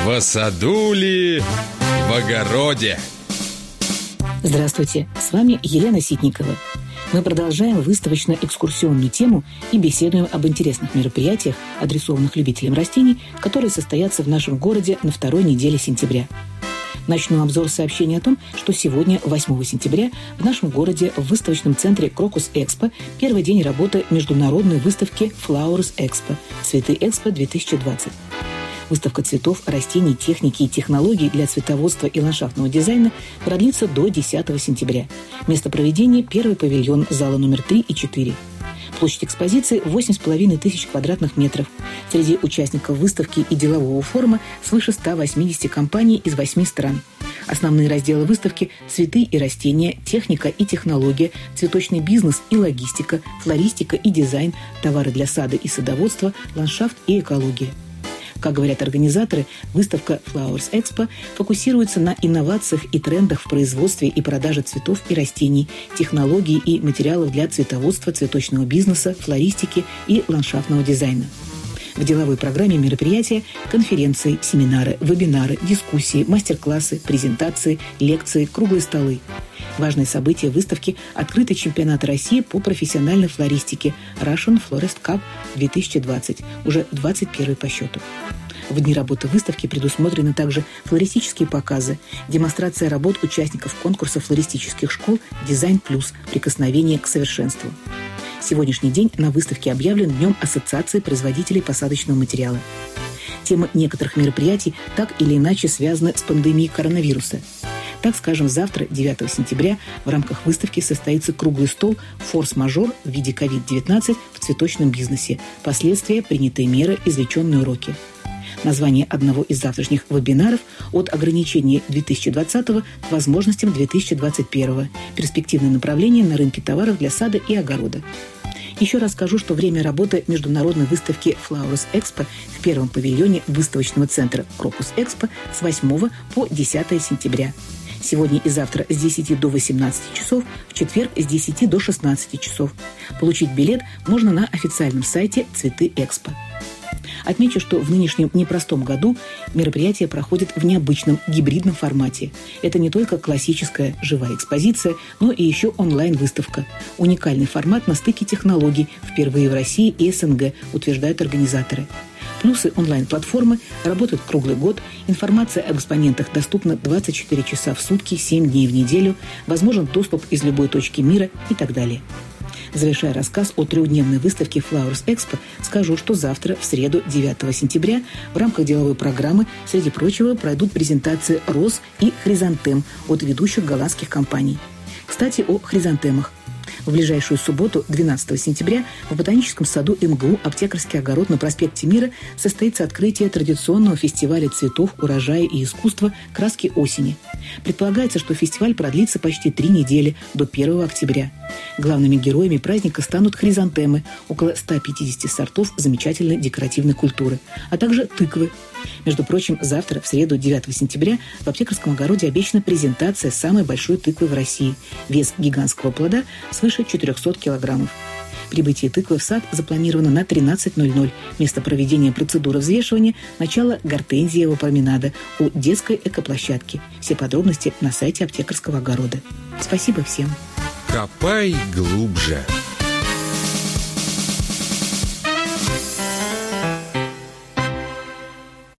В саду ли, в огороде? Здравствуйте, с вами Елена Ситникова. Мы продолжаем выставочно-экскурсионную тему и беседуем об интересных мероприятиях, адресованных любителям растений, которые состоятся в нашем городе на второй неделе сентября. Начну обзор сообщения о том, что сегодня, 8 сентября, в нашем городе в выставочном центре Крокус Экспо первый день работы международной выставки Flowers Expo «Цветы Экспо 2020». Выставка цветов, растений, техники и технологий для цветоводства и ландшафтного дизайна продлится до 10 сентября. Место проведения – первый павильон зала номер 3 и 4. Площадь экспозиции – 8,5 тысяч квадратных метров. Среди участников выставки и делового форума свыше 180 компаний из 8 стран. Основные разделы выставки – цветы и растения, техника и технология, цветочный бизнес и логистика, флористика и дизайн, товары для сада и садоводства, ландшафт и экология. Как говорят организаторы, выставка Flowers Expo фокусируется на инновациях и трендах в производстве и продаже цветов и растений, технологий и материалов для цветоводства, цветочного бизнеса, флористики и ландшафтного дизайна. В деловой программе мероприятия – конференции, семинары, вебинары, дискуссии, мастер-классы, презентации, лекции, круглые столы. Важное событие выставки – открытый чемпионат России по профессиональной флористике Russian Florist Cup 2020, уже 21 по счету. В дни работы выставки предусмотрены также флористические показы, демонстрация работ участников конкурса флористических школ «Дизайн плюс. Прикосновение к совершенству». Сегодняшний день на выставке объявлен Днем Ассоциации производителей посадочного материала. Темы некоторых мероприятий так или иначе связаны с пандемией коронавируса. Так, скажем, завтра, 9 сентября, в рамках выставки состоится круглый стол «Форс-мажор» в виде COVID-19 в цветочном бизнесе. Последствия, принятые меры, извлеченные уроки. Название одного из завтрашних вебинаров «От ограничений 2020 к возможностям 2021. Перспективные направления на рынке товаров для сада и огорода». Еще раз скажу, что время работы международной выставки Flowers Expo в первом павильоне выставочного центра Крокус Экспо с 8 по 10 сентября. Сегодня и завтра с 10 до 18 часов, в четверг с 10 до 16 часов. Получить билет можно на официальном сайте «Цветы Экспо». Отмечу, что в нынешнем непростом году мероприятие проходит в необычном гибридном формате. Это не только классическая живая экспозиция, но и еще онлайн-выставка. Уникальный формат на стыке технологий впервые в России и СНГ, утверждают организаторы. Плюсы онлайн-платформы работают круглый год, информация об экспонентах доступна 24 часа в сутки, 7 дней в неделю, возможен доступ из любой точки мира и так далее. Завершая рассказ о трехдневной выставке Flowers Expo, скажу, что завтра, в среду, 9 сентября, в рамках деловой программы, среди прочего, пройдут презентации роз и хризантем от ведущих голландских компаний. Кстати, о хризантемах. В ближайшую субботу, 12 сентября, в Ботаническом саду МГУ «Аптекарский огород» на проспекте Мира состоится открытие традиционного фестиваля цветов, урожая и искусства «Краски осени». Предполагается, что фестиваль продлится почти 3 недели, до 1 октября. Главными героями праздника станут хризантемы, около 150 сортов замечательной декоративной культуры, а также тыквы. Между прочим, завтра, в среду, 9 сентября, в Аптекарском огороде обещана презентация самой большой тыквы в России. Вес гигантского плода свыше 400 килограммов. Прибытие тыквы в сад запланировано на 13:00. Место проведения процедуры взвешивания – начало Гортензиевого променада у детской экоплощадки. Все подробности на сайте Аптекарского огорода. Спасибо всем. Копай глубже.